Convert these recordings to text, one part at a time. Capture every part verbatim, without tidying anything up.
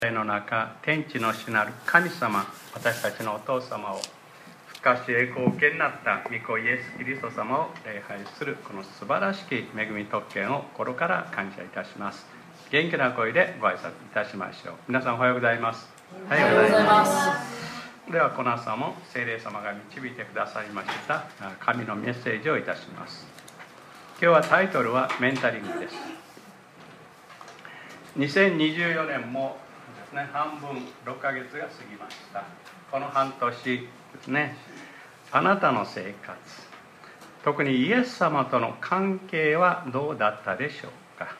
の中、天地の主なる神様、私たちのお父様を復活し栄光を受けになった御子イエス・キリスト様を礼拝するこの素晴らしき恵み特権を心から感謝いたします。元気な声でご挨拶いたしましょう。皆さんおはようございます。 おはようございます。 ではこの朝も聖霊様が導いてくださいました神のメッセージをいたします。今日はタイトルはメンタリングです。にせんにじゅうよねんもですね、半分ろっかげつが過ぎました。この半年ですね、あなたの生活、特にイエス様との関係はどうだったでしょうか。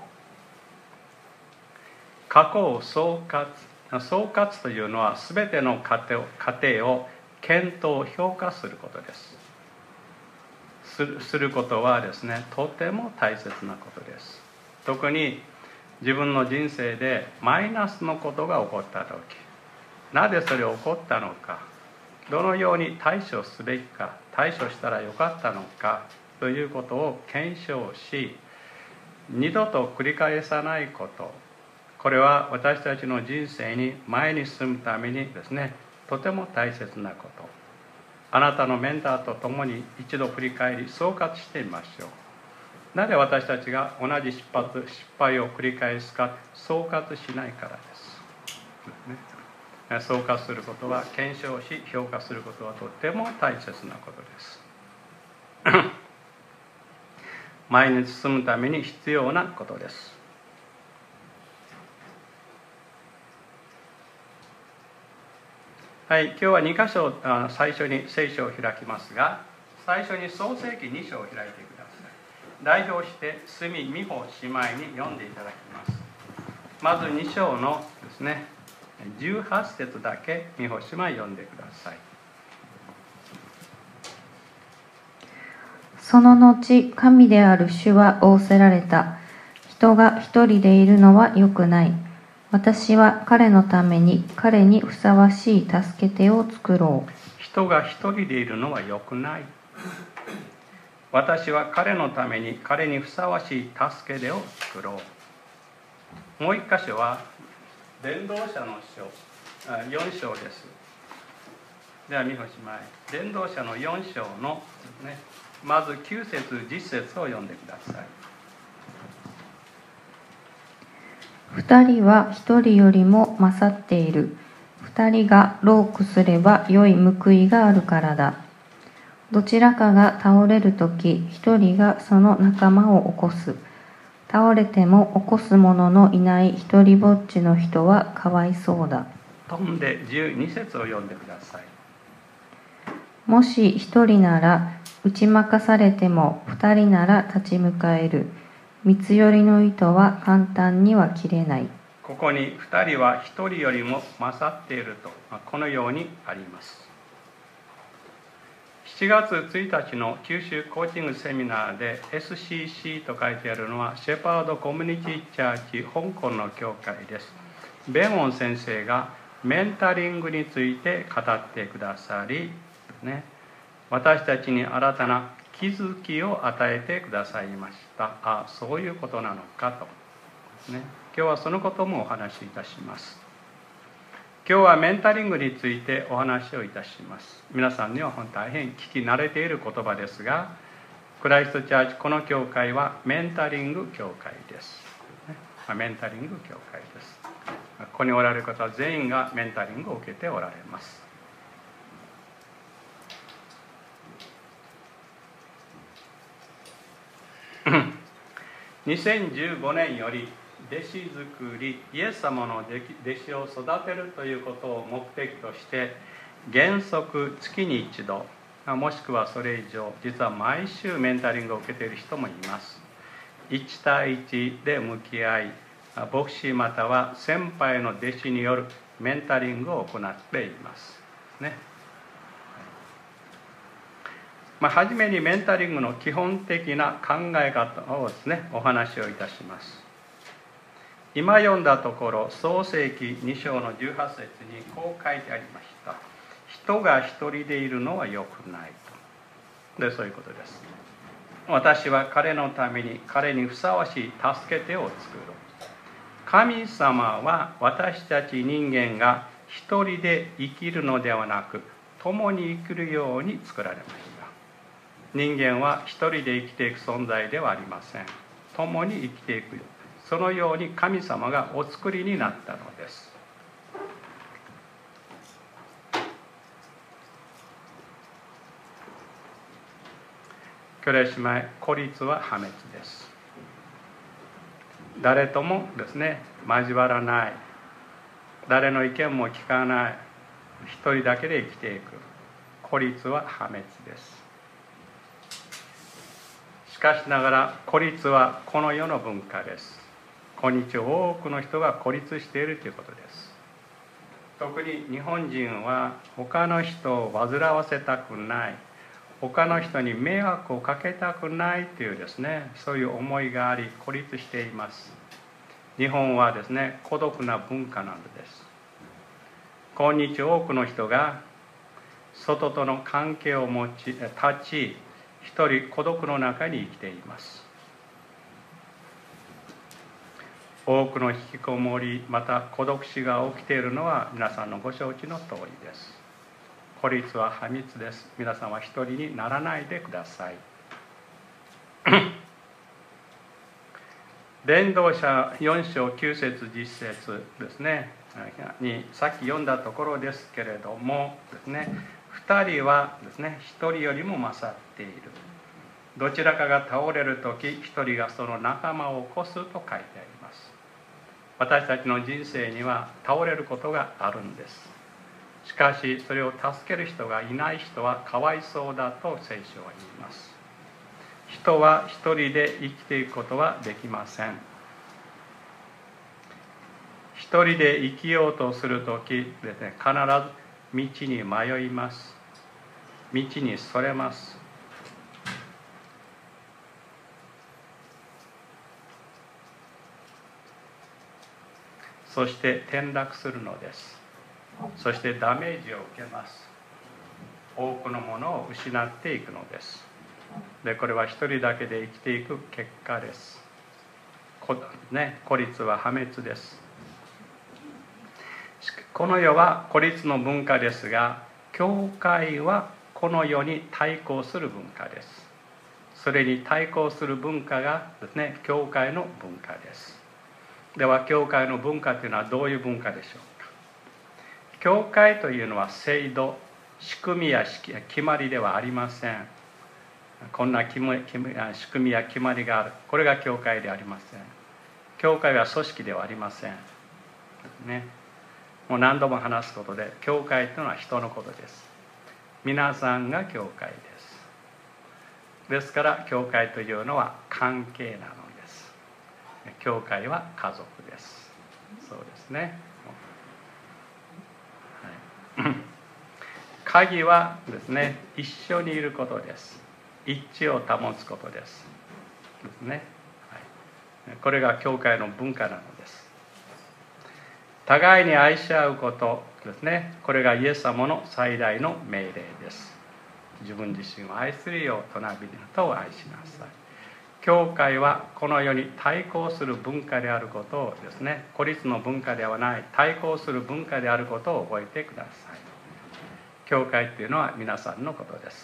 過去を総括、総括というのは全ての過程を、過程を検討評価することです。する、することはですね、とても大切なことです。特に自分の人生でマイナスのことが起こったとき、なぜそれが起こったのか、どのように対処すべきか、対処したらよかったのかということを検証し、二度と繰り返さないこと、これは私たちの人生に前に進むためにですね、とても大切なこと。あなたのメンターと共に一度振り返り総括してみましょう。なぜ私たちが同じ失敗、失敗を繰り返すか、総括しないからです。総括することは、検証し評価することはとても大切なことです。前に進むために必要なことです。はい、今日はに箇所最初に聖書を開きますが、最初に創世記に章を開いてください。代表して角美穂姉妹に読んでいただきます。まずに章のですね、じゅうはち節だけ美穂姉妹読んでください。 その後、神である主は仰せられた。人が一人でいるのは良くない。私は彼のために彼にふさわしい助け手を作ろう。 人が一人でいるのは良くない。私は彼のために彼にふさわしい助け手を作ろう。もう一箇所は伝道者の書よん章です。では美穂姉妹、伝道者のよん章の、ね、まずきゅう節じゅっ節を読んでください。 二人は一人よりも勝っている。二人が労苦すれば良い報いがあるからだ。どちらかが倒れるとき、一人がその仲間を起こす。倒れても起こす者のいない一人ぼっちの人はかわいそうだ。 飛んでじゅうに節を読んでください。 もし一人なら打ち負かされても二人なら立ち向かえる。三つ寄りの糸は簡単には切れない。 ここに二人は一人よりも勝っていると、このようにあります。しちがつついたちの九州コーチングセミナーで エスシーシー と書いてあるのはシェパードコミュニティチャーチ香港の教会です。ベンオン先生がメンタリングについて語ってくださり、ね、私たちに新たな気づきを与えてくださいました。あ、そういうことなのかと、ね、今日はそのこともお話しいたします。今日はメンタリングについてお話をいたします。皆さんには大変聞き慣れている言葉ですが、クライストチャーチ、この教会はメンタリング教会です。メンタリング教会です。ここにおられる方は全員がメンタリングを受けておられます。にせんじゅうごねんより弟子作り、イエス様の弟子を育てるということを目的として、原則月に一度、もしくはそれ以上、実は毎週メンタリングを受けている人もいます。いち対いちで向き合い、牧師または先輩の弟子によるメンタリングを行っていますね。まあ、初めにメンタリングの基本的な考え方をですね、お話をいたします。今読んだところ、創世記に章のじゅうはち節にこう書いてありました。人が一人でいるのは良くないと。で、そういうことです。私は彼のために彼にふさわしい助け手を作ろう。 神様は私たち人間が一人で生きるのではなく、共に生きるように作られました。人間は一人で生きていく存在ではありません。共に生きていく、そのように神様がお作りになったのです。兄弟姉妹、孤立は破滅です。誰ともですね、交わらない、誰の意見も聞かない、一人だけで生きていく、孤立は破滅です。しかしながら孤立はこの世の文化です。今日多くの人が孤立しているということです。特に日本人は他の人を煩わせたくない、他の人に迷惑をかけたくないというですね、そういう思いがあり孤立しています。日本はですね、孤独な文化なのです。今日多くの人が外との関係を持ち立ち、一人孤独の中に生きています。多くの引きこもり、また孤独死が起きているのは皆さんのご承知の通りです。孤立は破滅です。皆さんは一人にならないでください。伝道者よん章きゅう節じゅっ節ですねにさっき読んだところですけれどもですね、二人はですね、一人よりも勝っている。どちらかが倒れるとき、一人がその仲間を起こすと書いてあります。私たちの人生には倒れることがあるんです。しかしそれを助ける人がいない人はかわいそうだと聖書は言います。人は一人で生きていくことはできません。一人で生きようとするときですね、必ず道に迷います。道にそれます。そして転落するのです。そしてダメージを受けます。多くのものを失っていくのです。で、これは一人だけで生きていく結果です。こ、ね、孤立は破滅です。この世は孤立の文化ですが、教会はこの世に対抗する文化です。それに対抗する文化がですね、教会の文化です。では、教会の文化というのはどういう文化でしょうか。教会というのは制度、仕組みや決まりではありません。こんな仕組みや決まりがある。これが教会ではありません。教会は組織ではありません。ね。もう何度も話すことで、教会というのは人のことです。皆さんが教会です。ですから、教会というのは関係なのです。教会は家族です。そうですね。はい、鍵はですね、一緒にいることです。一致を保つことです。ですね。はい、これが教会の文化なのです。互いに愛し合うことですね。これがイエス様の最大の命令です。自分自身を愛するよう隣人を愛しなさい。教会はこの世に対抗する文化であることをですね、孤立の文化ではない対抗する文化であることを覚えてください。教会というのは皆さんのことです。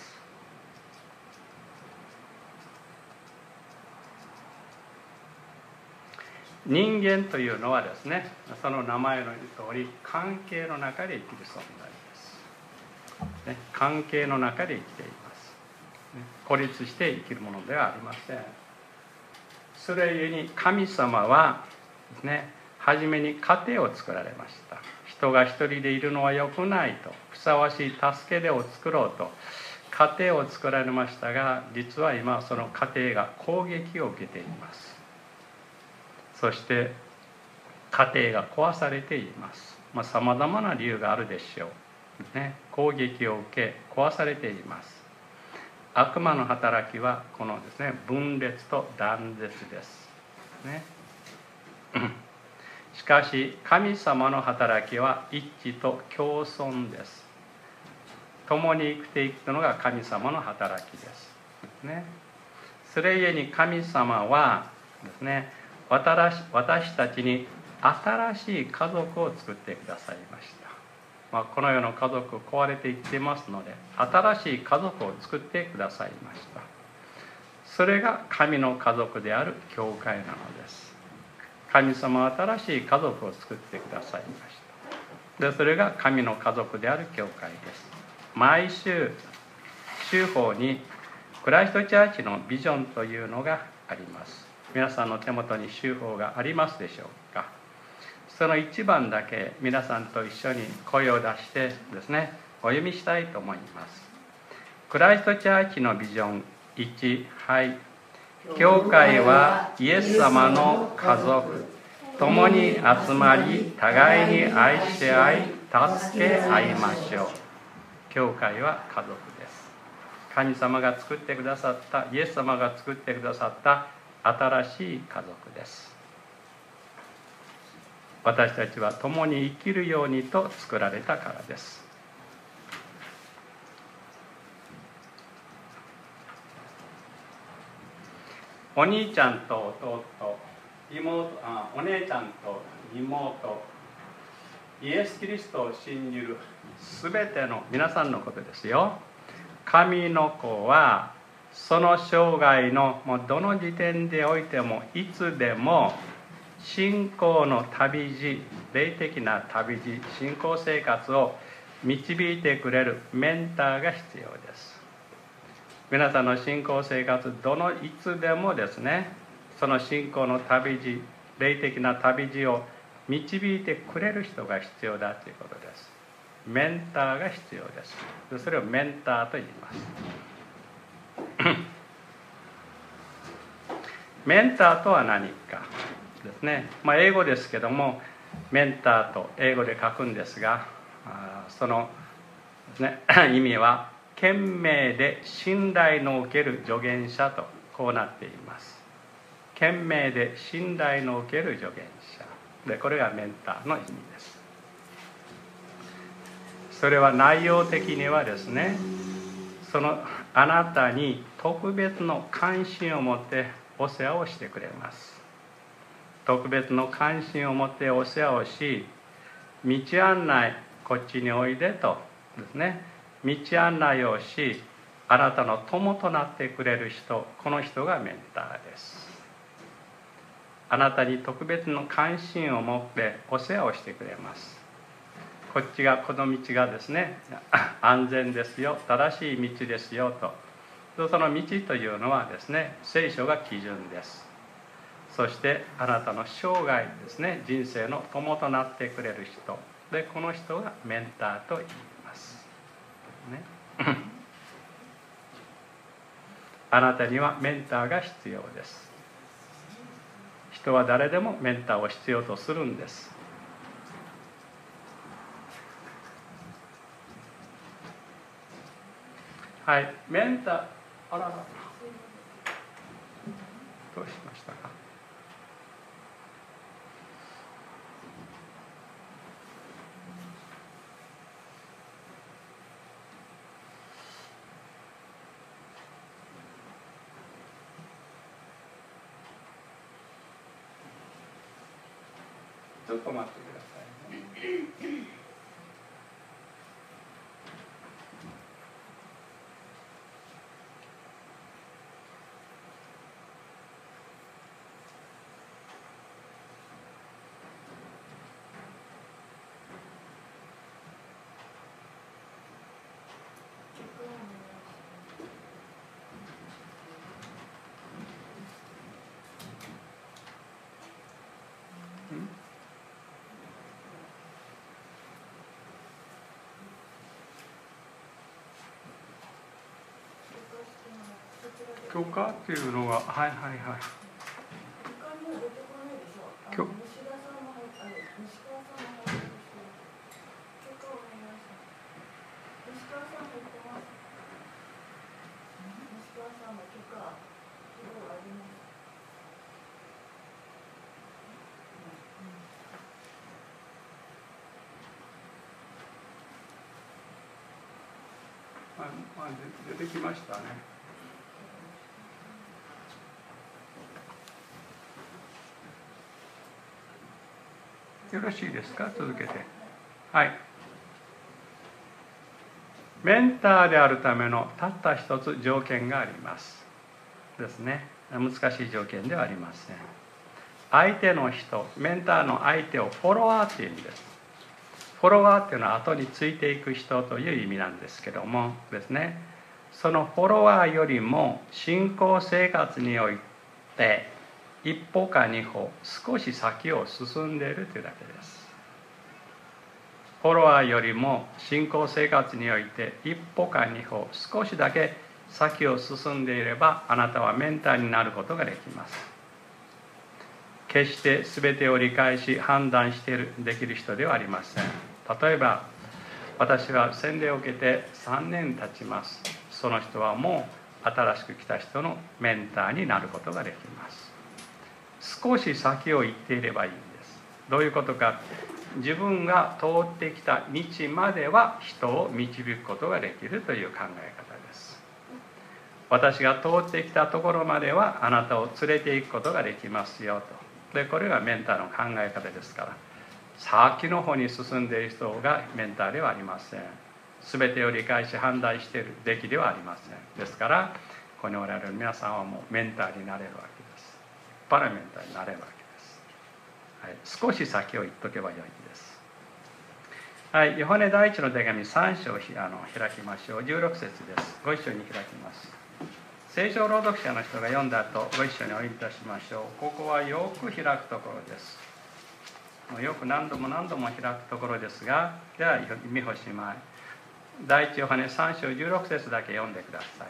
人間というのはですね、その名前の言う通り関係の中で生きる存在です、ね、関係の中で生きています、ね、孤立して生きるものではありません。それゆえに神様はですね、初めに家庭を作られました。人が一人でいるのは良くないと、ふさわしい助け手を作ろうと家庭を作られましたが、実は今その家庭が攻撃を受けています。そして家庭が壊されています。まあ、様々な理由があるでしょう、ね、攻撃を受け壊されています。悪魔の働きはこのですね、分裂と断絶です、ね、しかし神様の働きは一致と共存です。共に生きていくのが神様の働きです、ね、それゆえに神様はですね、私, 私たちに新しい家族を作ってくださいました。まあ、この世の家族壊れていっていますので、新しい家族を作ってくださいました。それが神の家族である教会なのです。神様は新しい家族を作ってくださいました。で、それが神の家族である教会です。毎週週報にクライストチャーチのビジョンというのがあります。皆さんの手元に週報がありますでしょうか。その一番だけ皆さんと一緒に声を出してですね、お読みしたいと思います。クライストチャーチのビジョンいち、はい。教会はイエス様の家族、共に集まり、互いに愛し合い、助け合いましょう。教会は家族です。神様が作ってくださった、イエス様が作ってくださった新しい家族です。私たちは共に生きるようにと作られたからです。お兄ちゃんと弟、妹、あ、お姉ちゃんと妹、イエス・キリストを信じるすべての皆さんのことですよ。神の子はその生涯のもうどの時点でおいてもいつでも信仰の旅路、霊的な旅路、信仰生活を導いてくれるメンターが必要です。皆さんの信仰生活、どのいつでもですね、その信仰の旅路、霊的な旅路を導いてくれる人が必要だということです。メンターが必要です。それをメンターと言います。メンターとは何かですね。まあ、英語ですけども、メンターと英語で書くんですが、そのですね、意味は賢明で信頼のおける助言者とこうなっています。賢明で信頼のおける助言者で、これがメンターの意味です。それは内容的にはですね、そのあなたに特別の関心を持ってお世話をしてくれます。特別の関心を持ってお世話をし、道案内、こっちにおいでとですね、道案内をし、あなたの友となってくれる人、この人がメンターです。あなたに特別の関心を持ってお世話をしてくれます。こっちが、この道がですね、安全ですよ、正しい道ですよと。その道というのはですね、聖書が基準です。そしてあなたの生涯ですね、人生の友となってくれる人で、この人がメンターと言います、ね、あなたにはメンターが必要です。人は誰でもメンターを必要とするんです。はい、メンター、あらら、どうしましたか。ちょっと待ってくださいね。許可っていうのが、はいはいはい。許あ、あ、出てきましたね。 よろしいですか？続けて。はい。メンターであるためのたった一つ条件がありますですね。難しい条件ではありません。相手の人、メンターの相手をフォロワーっていうんです。フォロワーっていうのは後についていく人という意味なんですけどもですね、そのフォロワーよりも信仰生活において一歩か二歩少し先を進んでいるというだけです。フォロワーよりも信仰生活において一歩か二歩少しだけ先を進んでいれば、あなたはメンターになることができます。決して全てを理解し判断しているできる人ではありません。例えば私は洗礼を受けてさんねん経ちます。その人はもう新しく来た人のメンターになることができます。少し先を行っていればいいんです。どういうことか、自分が通ってきた道までは人を導くことができるという考え方です。私が通ってきたところまではあなたを連れて行くことができますよと。でこれがメンターの考え方ですから、先の方に進んでいる人がメンターではありません。全てを理解し判断しているべきではありません。ですからここにおられる皆さんはもうメンターになれるわけです。パラメンターになれるわけです、はい、少し先を言っとけばよいです。はい、ヨハネ第一の手紙さん章をあの開きましょう。じゅうろく節です。ご一緒に開きます。聖書朗読者の人が読んだ後ご一緒にお読みいたしましょう。ここはよく開くところです。よく何度も何度も開くところですが、では見ほしまい。第一ヨハネさん章じゅうろく節だけ読んでください。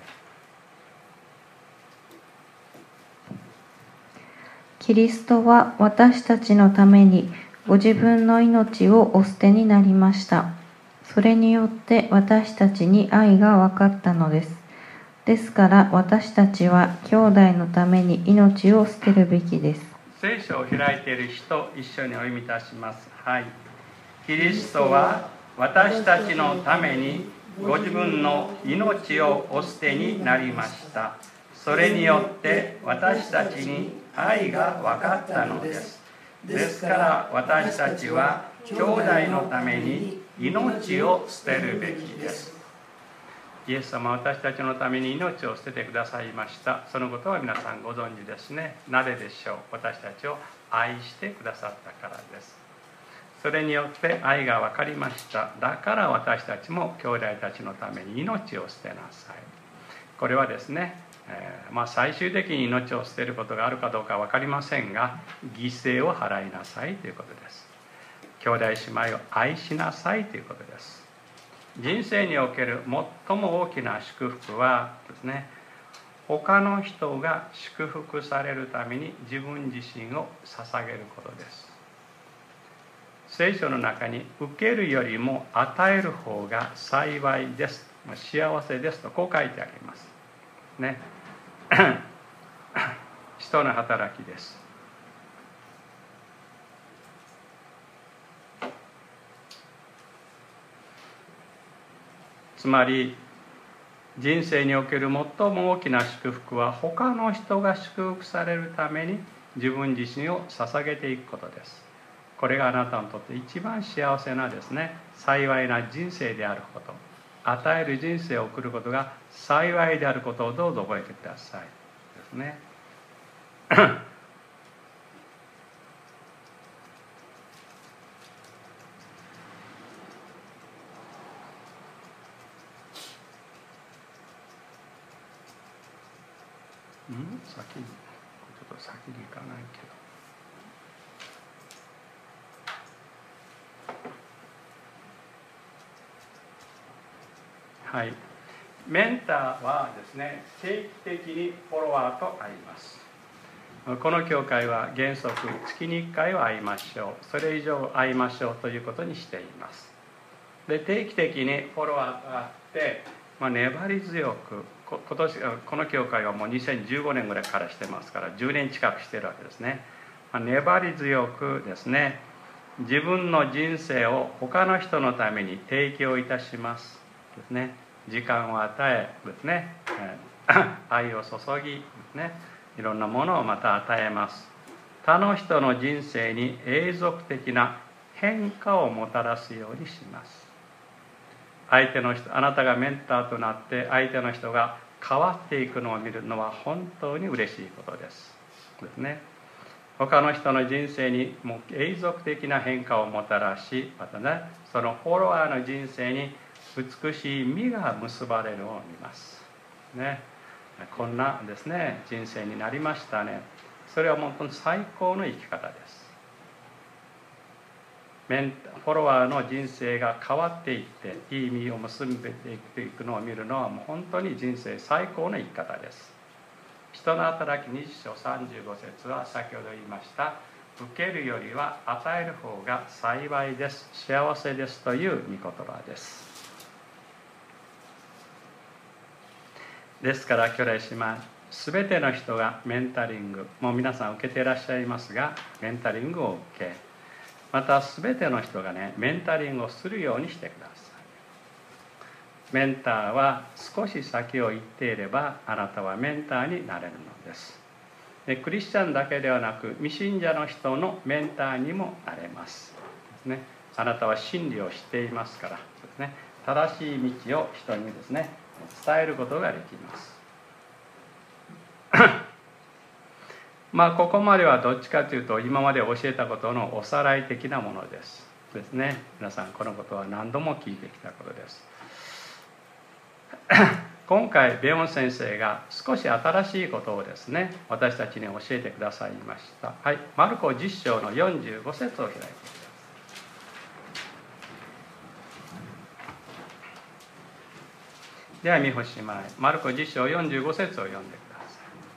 キリストは私たちのためにご自分の命をお捨てになりました。それによって私たちに愛が分かったのです。ですから私たちは兄弟のために命を捨てるべきです。 聖書を開いている人、一緒にお読みいたします。はい。キリストは私たちのためにご自分の命をお捨てになりました。それによって私たちに愛が分かったのです。ですから私たちは兄弟のために命を捨てるべきです。イエス様は私たちのために命を捨ててくださいました。そのことは皆さんご存知ですね。なぜでしょう。私たちを愛してくださったからです。それによって愛が分かりました。だから私たちも兄弟たちのために命を捨てなさい。これはですね、えーまあ、最終的に命を捨てることがあるかどうか分かりませんが、犠牲を払いなさいということです。兄弟姉妹を愛しなさいということです。人生における最も大きな祝福はですね、他の人が祝福されるために自分自身を捧げることです。聖書の中に受けるよりも与える方が幸いです、幸せですとこう書いてありますね。使徒の働きです。つまり人生における最も大きな祝福は他の人が祝福されるために自分自身を捧げていくことです。これがあなたにとって一番幸せなですね、幸いな人生であること、与える人生を送ることが幸いであることをどうぞ覚えてくださいですね。うん、先にちょっと先に行かないけど。はい、メンターはですね、定期的にフォロワーと会います。この教会は原則月にいっかいは会いましょう。それ以上会いましょうということにしています。で定期的にフォロワーと会って、まあ、粘り強くこ今年この教会はもうにせんじゅうごねんぐらいからしてますからじゅうねん近くしてるわけですね。まあ、粘り強くですね、自分の人生を他の人のために提供いたしますですね。時間を与えですね、愛を注ぎですね、いろんなものをまた与えます。他の人の人生に永続的な変化をもたらすようにします。相手の人、あなたがメンターとなって相手の人が変わっていくのを見るのは本当に嬉しいことですですね。他の人の人生にもう永続的な変化をもたらし、またね、そのフォロワーの人生に美しい実が結ばれるのを見ますね。こんなですね人生になりましたね。それは本当に最高の生き方です。メンフォロワーの人生が変わっていっていい実を結んでいくのを見るのはもう本当に人生最高の生き方です。人の働きにじゅっ章さんじゅうご節は先ほど言いました受けるよりは与える方が幸いです、幸せですという御言葉です。ですから兄弟姉妹、すべての人がメンタリング、もう皆さん受けていらっしゃいますが、メンタリングを受け、またすべての人がねメンタリングをするようにしてください。メンターは少し先を行っていればあなたはメンターになれるのです。でクリスチャンだけではなく未信者の人のメンターにもなれますですね。あなたは真理を知っていますからですね、正しい道を人にですね伝えることができますまあここまではどっちかというと今まで教えたことのおさらい的なものですですね。皆さんこのことは何度も聞いてきたことです。今回ベヨン先生が少し新しいことをですね私たちに教えてくださいました。はい、マルコじゅっ章のよんじゅうご節を開いてください。では見干しまい、マルコじゅっ章よんじゅうご節を読んでくださ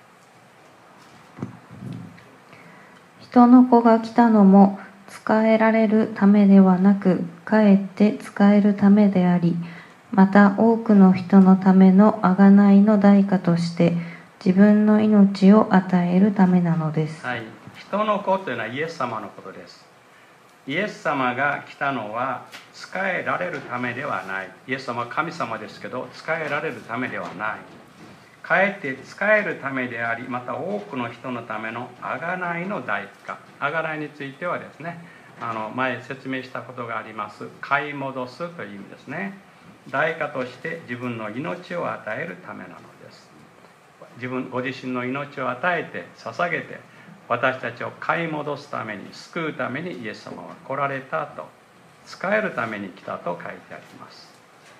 い。 人の子が来たのも仕えられるためではなく、かえって仕えるためであり、また多くの人のための贖いの代価として自分の命を与えるためなのです。 はい、人の子というのはイエス様のことです。イエス様が来たのは仕えられるためではない。イエス様は神様ですけど仕えられるためではない。かえって仕えるためであり、また多くの人のための贖いの代価。贖いについてはですね、あの前説明したことがあります買い戻すという意味ですね。代価として自分の命を与えるためなのです。自分ご自身の命を与えて捧げて私たちを買い戻すために救うためにイエス様は来られたと、仕えるために来たと書いてあります。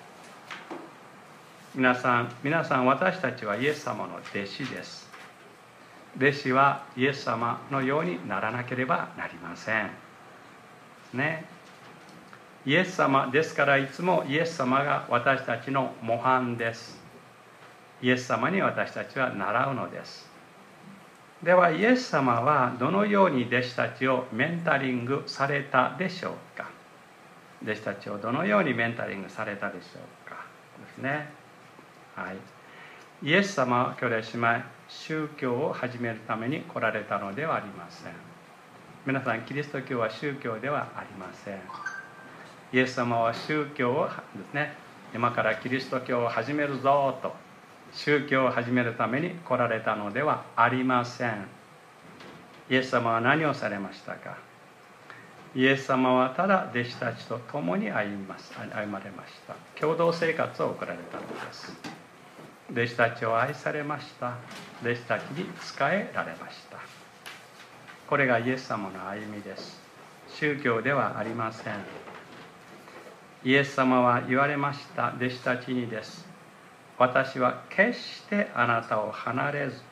皆さん皆さん私たちはイエス様の弟子です。弟子はイエス様のようにならなければなりませんね。イエス様ですからいつもイエス様が私たちの模範です。イエス様に私たちは習うのです。ではイエス様はどのように弟子たちをメンタリングされたでしょうか。弟子たちをどのようにメンタリングされたでしょうかですね。はい、イエス様は兄弟姉妹、宗教を始めるために来られたのではありません。皆さんキリスト教は宗教ではありません。イエス様は宗教をですね、今からキリスト教を始めるぞと宗教を始めるために来られたのではありません。イエス様は何をされましたか。イエス様はただ弟子たちと共に歩みます歩まれました。共同生活を送られたのです。弟子たちを愛されました。弟子たちに仕えられました。これがイエス様の歩みです。宗教ではありません。イエス様は言われました。弟子たちにです。私は決してあなたを離れず、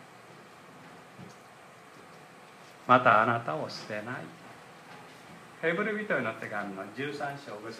またあなたを捨てない。ヘブル人への手紙のじゅうさん章ご節に書いて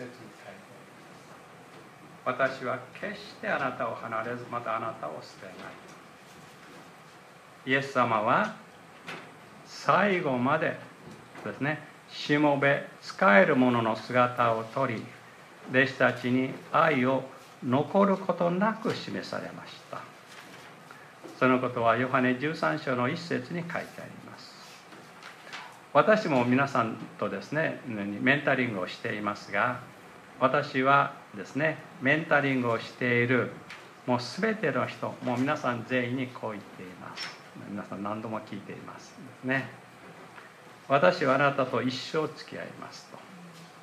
あります。私は決してあなたを離れず、またあなたを捨てない。イエス様は最後までですね、しもべ仕える者の姿をとり、弟子たちに愛を残ることなく示されました。そのことはヨハネじゅうさん章の一節に書いてあります。私も皆さんとですねメンタリングをしていますが、私はですねメンタリングをしているもう全ての人、もう皆さん全員にこう言っています。皆さん何度も聞いていますですね。私はあなたと一生付き合いますと。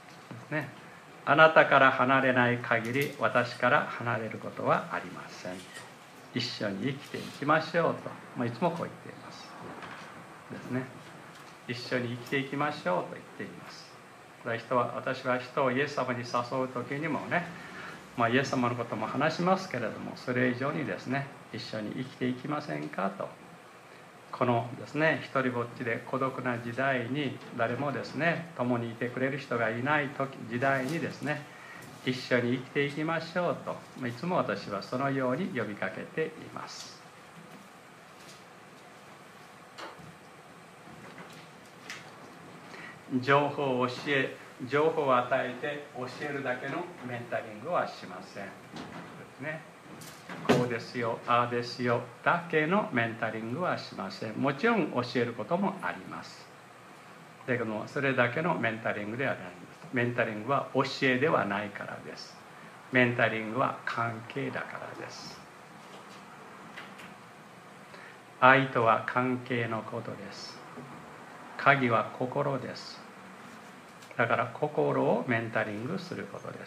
ね、あなたから離れない限り私から離れることはありません。一緒に生きていきましょうと、まあ、いつもこう言っていますですね。一緒に生きていきましょうと言っています。人は私は人をイエス様に誘う時にもね、まあ、イエス様のことも話しますけれども、それ以上にですね、一緒に生きていきませんかと。このですね、一人ぼっちで孤独な時代に、誰もですね共にいてくれる人がいない時時代にですね、一緒に生きていきましょうと、いつも私はそのように呼びかけています。情報を教え情報を与えて教えるだけのメンタリングはしませんですね。こうですよ、ああですよだけのメンタリングはしません。もちろん教えることもあります。だけどもそれだけのメンタリングではないんです。メンタリングは教えではないからです。メンタリングは関係だからです。愛とは関係のことです。鍵は心です。だから心をメンタリングすることです。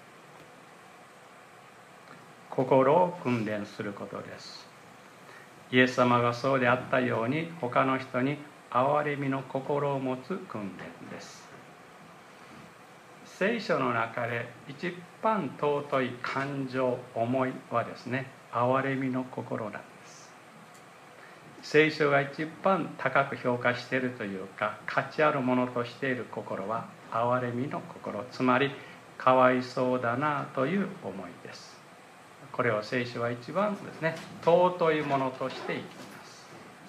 心を訓練することです。イエス様がそうであったように、他の人に憐れみの心を持つ訓練です。聖書の中で一番尊い感情、思いはですね、憐れみの心なんです。聖書が一番高く評価しているというか、価値あるものとしている心は憐れみの心、つまりかわいそうだなという思いです。これを聖書は一番ですね、尊いものとして言っています。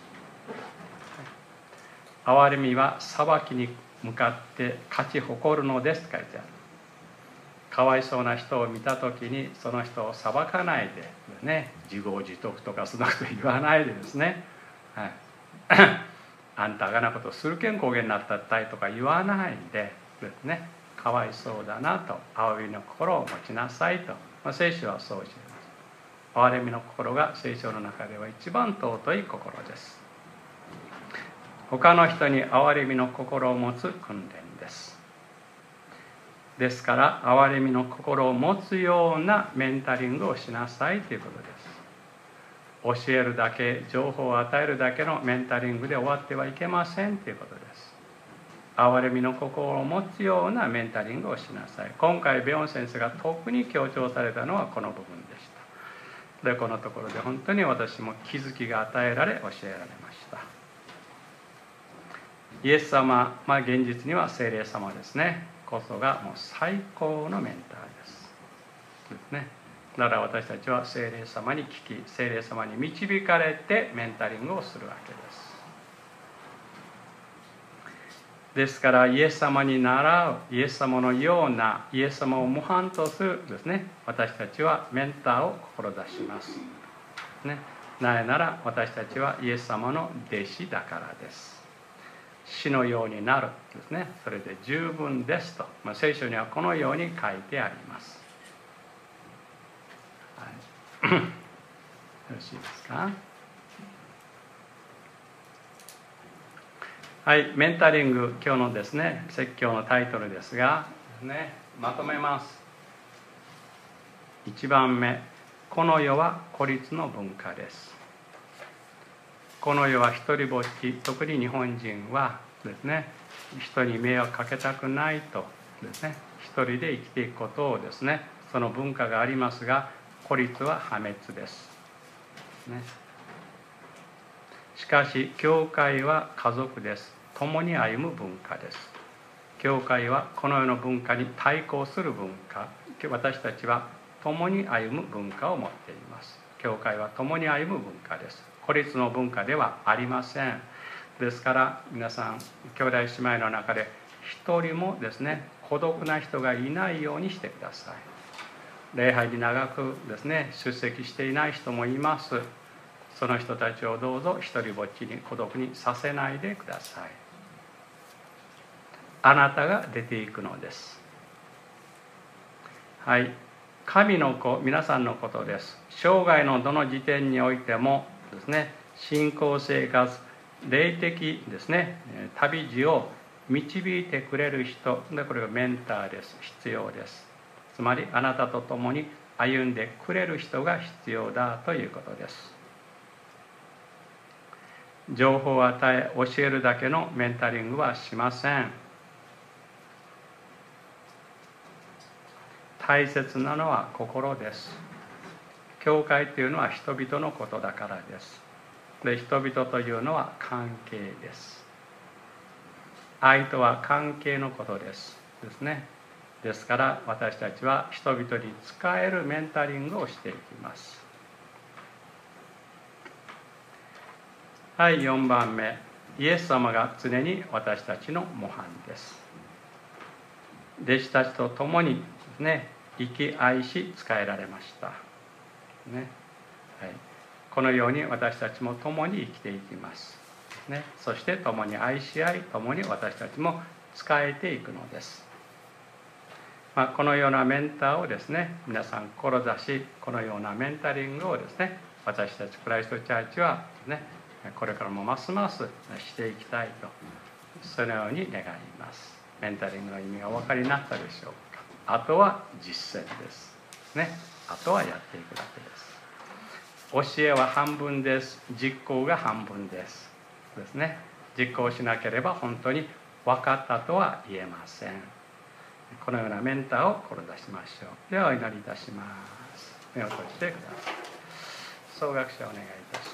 憐れみは裁きに向かって勝ち誇るのですと書いてある。かわいそうな人を見たときにその人を裁かないでですね、自業自得とかそんなこと言わないでですね、はい、あんたがなことするけん公言になったったいとか言わないでですね、かわいそうだなと憐れみの心を持ちなさいと、まあ、聖書はそうしています。憐れみの心が聖書の中では一番尊い心です。他の人に憐れみの心を持つ訓練です。ですから憐れみの心を持つようなメンタリングをしなさいということです。教えるだけ、情報を与えるだけのメンタリングで終わってはいけませんということです。憐れみの心を持つようなメンタリングをしなさい。今回ベヨン先生が特に強調されたのはこの部分でした。でこのところで本当に私も気づきが与えられ教えられました。イエス様、まあ、現実には聖霊様ですね、こそがもう最高のメンターですですね。だから私たちは聖霊様に聞き、聖霊様に導かれてメンタリングをするわけです。ですからイエス様に倣う、イエス様のような、イエス様を模範とするですね、私たちはメンターを志しますね。なぜなら私たちはイエス様の弟子だからです。死のようになるですね、それで十分ですと、まあ、聖書にはこのように書いてあります、はい、よろしいですか。はい、メンタリング、今日のですね説教のタイトルですが、ね、まとめます。いちばんめ、この世は孤立の文化です。この世は一人ぼっち、特に日本人はですね、人に迷惑かけたくないとですね、一人で生きていくことをですね、その文化がありますが、孤立は破滅です、ね、しかし教会は家族です。共に歩む文化です。教会はこの世の文化に対抗する文化、私たちは共に歩む文化を持っています。教会は共に歩む文化です。孤立の文化ではありません。ですから皆さん、兄弟姉妹の中で一人もですね、孤独な人がいないようにしてください。礼拝に長くですね出席していない人もいます。その人たちをどうぞ一人ぼっちに、孤独にさせないでください。あなたが出ていくのです。はい、神の子、皆さんのことです。生涯のどの時点においてもですね、信仰生活、霊的ですね旅路を導いてくれる人で、これがメンターです。必要です。つまりあなたと共に歩んでくれる人が必要だということです。情報を与え教えるだけのメンタリングはしません。大切なのは心です。教会というのは人々のことだからです。で、人々というのは関係です。愛とは関係のことですですね。ですから私たちは人々に使えるメンタリングをしていきます。はい、よんばんめ、イエス様が常に私たちの模範です。弟子たちと共にですね、生き愛し仕えられました、ねはい、このように私たちも共に生きていきます、ね、そして共に愛し合い、共に私たちも仕えていくのです。まあ、このようなメンターをですね、皆さん志し、このようなメンタリングをですね、私たちクライストチャーチはですね、これからもますますしていきたいと、そのように願います。メンタリングの意味がお分かりになったでしょうか。あとは実践ですね。あとはやっていくだけです。教えは半分です。実行が半分ですですね。実行しなければ本当に分かったとは言えません。このようなメンターを志しましょう。ではお祈りいたします。目を閉じてください。総学者お願いいたします。